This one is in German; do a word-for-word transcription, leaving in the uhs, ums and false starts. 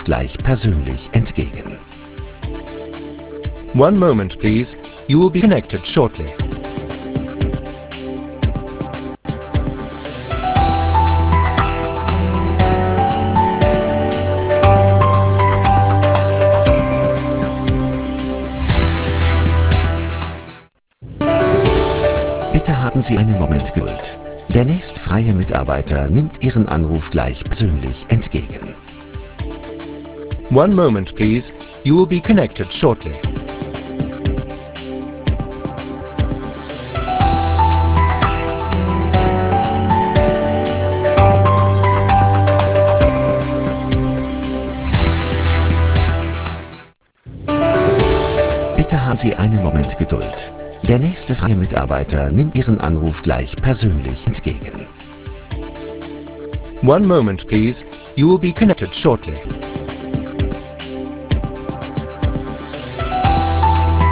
gleich persönlich entgegen. One moment, please. You will be connected shortly. Bitte haben Sie einen Moment Geduld. Der nächstfreie Mitarbeiter nimmt Ihren Anruf gleich persönlich entgegen. One moment, please. You will be connected shortly. Bitte haben Sie einen Moment Geduld. Der nächste freie Mitarbeiter nimmt Ihren Anruf gleich persönlich entgegen. One moment, please. You will be connected shortly.